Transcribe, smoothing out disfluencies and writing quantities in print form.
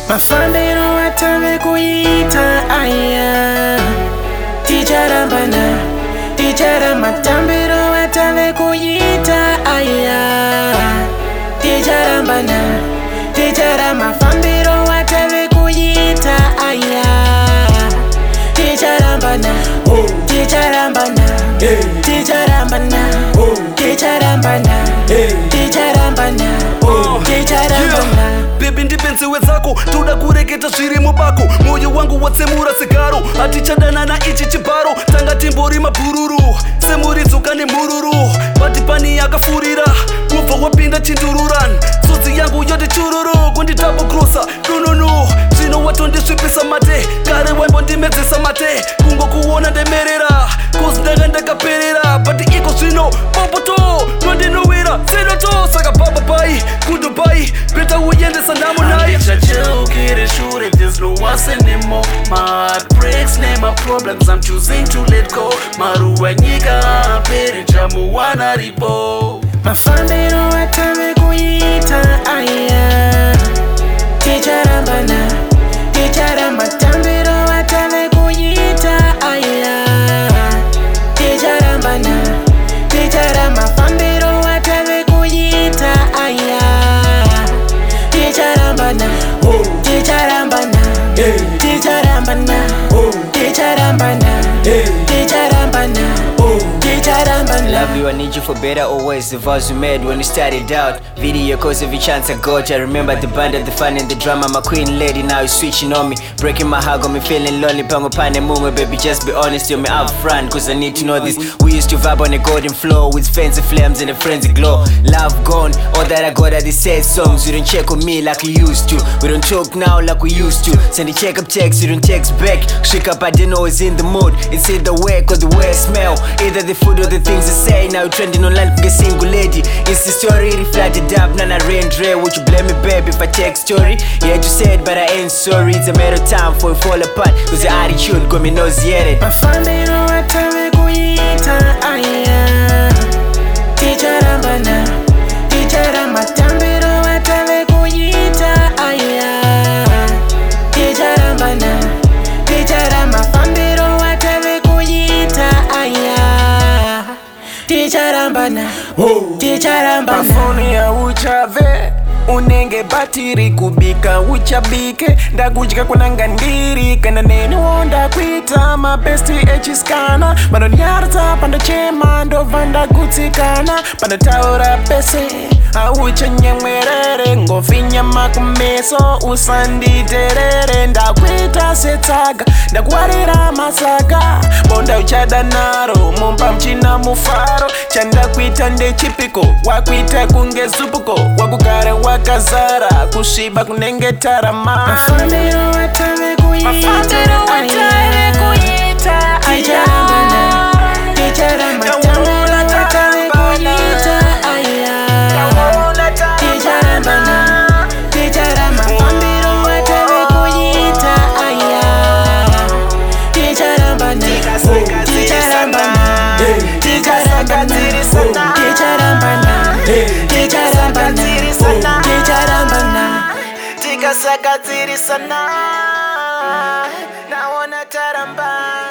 Mafambiro atave kuita aya Ticharambana Tichara matambiro atave kuita aya Ticharambana Tichara mafambiro atave kuita aya Ticharambana Ticharambana Ticharambana Ticharambana Ticharambana Ticharambana Baby ndipenzi wezako toda kureketa zviri mubako moyo wangu watsemura sigaro hatichadana na ichi chibharo tanga timbori mabhururu semuridzoka nemururu patipani yakafurira kubva wapinda chindururan sodzi yangu yoti chururu kunditabogrosa nununu zvino watondisvipisa mate kare waimbondimedzesa mate kungokuona ndemerera kozi ndanga ndakaperera but iko zvino popoto nondinowira senoto saka bababai kundobai beta uyendesa namo naye Ukiri shure, there's no us anymore. My heart breaks, name my problems, I'm choosing to let go. Maruwa nyika, peri jamu wana ripo. Mafambiro atave kuita aya Ticharambana Tichara matambiro atave kuita aya Ticharambana Tichara mafambiro atave kuita aya Ticharambana Ticharambana Ticharambana Ticharambana Ticharambana Love you, I need you for better always. The vows we made when we started out. Video calls every chance I got. I remember the band and the fun and the drama. My queen lady now is switching on me. Breaking my heart, got me feeling lonely. Pango pane mungo, baby, just be honest. You're me up front, cause I need to know this. We used to vibe on a golden floor with fancy flames and a frenzy glow. Love gone, all that I got are the sad songs. You don't check on me like we used to. We don't talk now like we used to. Send a check up text, you don't text back. Shake up, I didn't know it's in the mood. It's either work or the way I smell. Either the food or the things I say. Now you're trending online for a single lady. It's the story, reflected up, nana rain dre. Would you blame me, baby, if I take story? Yeah, you said, but I ain't sorry. It's a matter of time for it fall apart. Cause your attitude got me nauseated. Mafambiro atave kuita aya Ticharambana Tichara matambiro atave kuita aya Ticharambana Tichara mafambiro atave kuita aya Ticharambana Ticharambana Pafoni ya uchave unenge batiri kubika uchabike ndakudya kunanga ndiri kana neni wonda kuita mabesti echiskana panonyarza pandachema ndobva ndagutsikana pandataura pese auchanyemwerere ngofinya makumeso usanditerere ndakuita setsaga ndakuwarira masaga bonda uchada naro mumba mchina mufaro chandakuita ndechipiko wakuita kunge zupuko wakugare wakazara kusviba kunenge tarama Mafambiro atave kuita aya Tichara matambiro atave kuita aya Ticharambana Tichara mafambiro atave kuita aya Ticharambana Ticharambana Ticharambana Ticharambana Ticharambana Ticharambana tikasagadzirisana naona taramba